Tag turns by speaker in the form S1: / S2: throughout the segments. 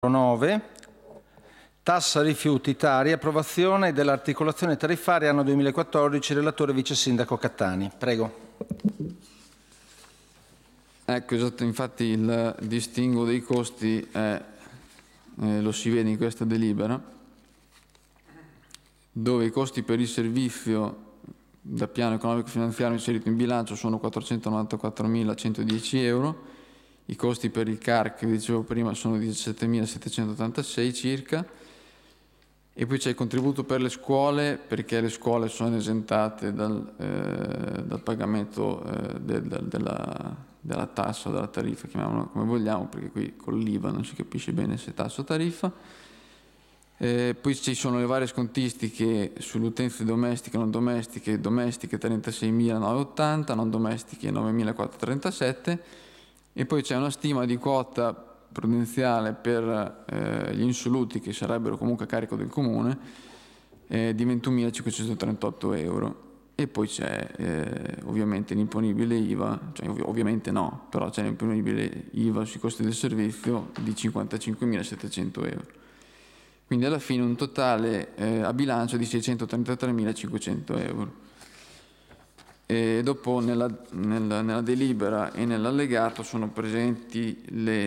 S1: 9. Tassa rifiuti Tari, approvazione dell'articolazione tariffaria anno 2014, relatore vice sindaco Cattani. Prego.
S2: Ecco, esatto, infatti il distinguo dei costi lo si vede in questa delibera, dove i costi per il servizio da piano economico finanziario inserito in bilancio sono 494.110 euro, i costi per il CAR, che vi dicevo prima, sono 17.786 circa, e poi c'è il contributo per le scuole, perché le scuole sono esentate dal pagamento della tassa o della tariffa, chiamiamola come vogliamo, perché qui con l'IVA non si capisce bene se tassa o tariffa. Poi ci sono le varie scontistiche sulle utenze domestiche, non domestiche, domestiche 36.980, non domestiche 9.437, e poi c'è una stima di quota prudenziale per gli insoluti, che sarebbero comunque a carico del comune, di 21.538 euro. E poi c'è ovviamente l'imponibile IVA, cioè ovviamente no, però c'è l'imponibile IVA sui costi del servizio di 55.700 euro. Quindi alla fine un totale a bilancio di 633.500 euro. E dopo nella delibera e nell'allegato sono presenti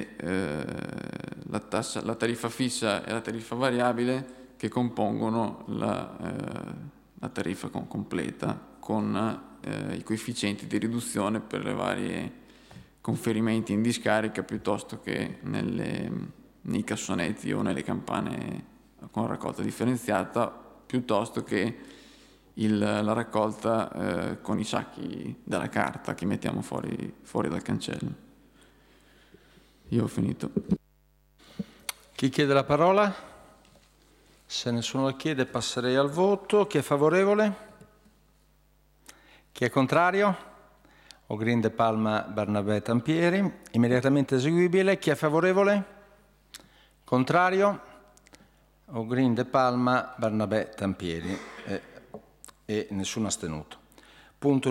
S2: la tariffa fissa e la tariffa variabile, che compongono la tariffa completa, con i coefficienti di riduzione per le varie conferimenti in discarica, piuttosto che nei cassonetti o nelle campane con raccolta differenziata, piuttosto che la raccolta con i sacchi della carta che mettiamo fuori dal cancello. Io ho finito.
S1: Chi chiede la parola? Se nessuno la chiede passerei al voto. Chi è favorevole? Chi è contrario? Ogrin, De Palma, Barnabè, Tampieri. Immediatamente eseguibile. Chi è favorevole? Contrario? Ogrin, De Palma, Barnabè, Tampieri. E nessuno astenuto. Punto